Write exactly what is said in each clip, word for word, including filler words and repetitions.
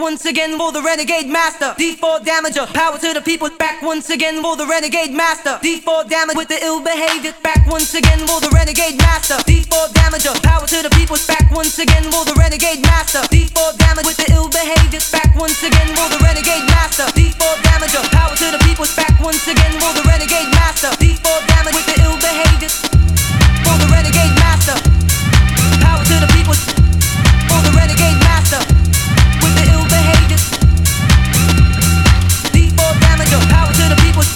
once again for the renegade master. D four damager, power to the people. Back once again for the renegade master. D four damage with the ill behavior. Back once again for the renegade master. D four damager, power to the people. Back once again for the renegade master. D four damage with the ill behavior. Back once again for the renegade master. D four damager, power to the people. Back once again for the renegade master. D four damage with the ill behavior. For the renegade master. Power to the people. For the renegade master. With the ill behavior. D four damager, power to the people.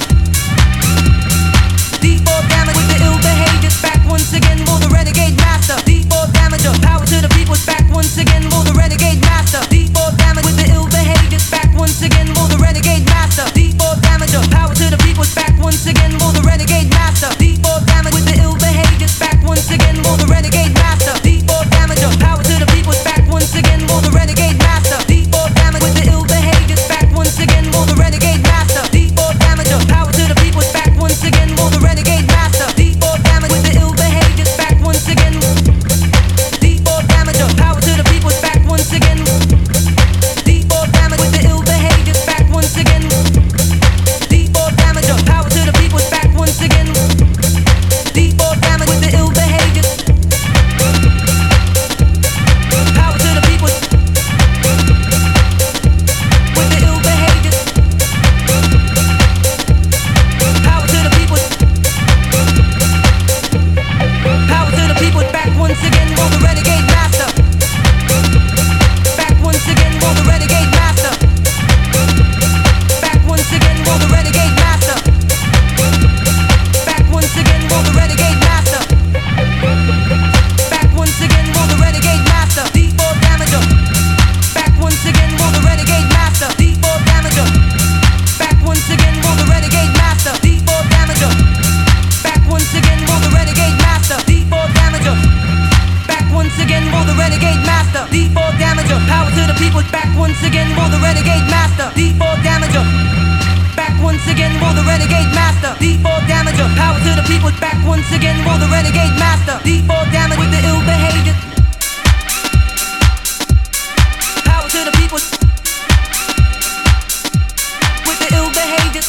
D four damage with the ill behavior. Back once again for the renegade master. D four damager, power to the people. Back once again for the renegade master. D four damage with the ill behavior. Back once again for the renegade master. D four damager, power to the people. Back once again for the renegade master. D four damage with the ill behavior. Back once again for the renegade master. D four damager, power to the people. Back once again for the renegade master. D four damage with the ill behavior. Back once again for the renegade master. D four damager, power to the people. Back once again for the renegade master. D four damage with the ill behavior. Back once again. D four damager, power to the people. Back once again. D four damage with the ill behavior. Back once again. D four damager, power to the people. Back once again. D four damage with the ill behavior. Power to the people. With the ill behavior. Power to the people. Power to the people. Back once again for the renegade master. Back once again for the renegade master. Back once again for the renegade master. Back once again for the renegade master. Back once again for the renegade master. D four damager. Back once again for the renegade master. D four damager. Back once again for the renegade master. D four damager. Back once again for the renegade master. D four damager. Back once again for the renegade master. D four damager. Power to the people. Back once again for the renegade master. D four damager. Back once again for the renegade master. D four damager. Power to the people. Back once again for the renegade master. D four damage with the ill behavior. Power to the people. With the ill behavior.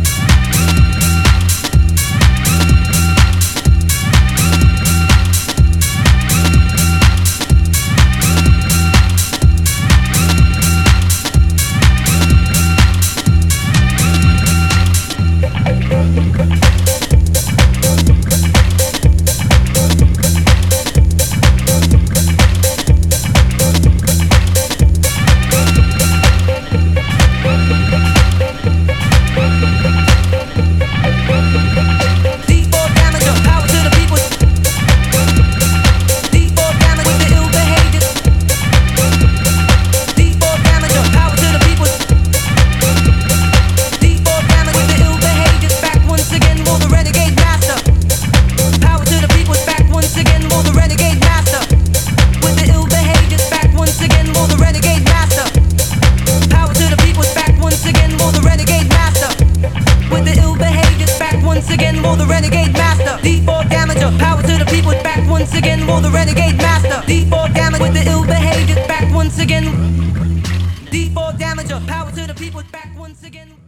Once again for the renegade master. D four damage with the ill behavior. Back once again. D four damager. Power to the people. Back once again.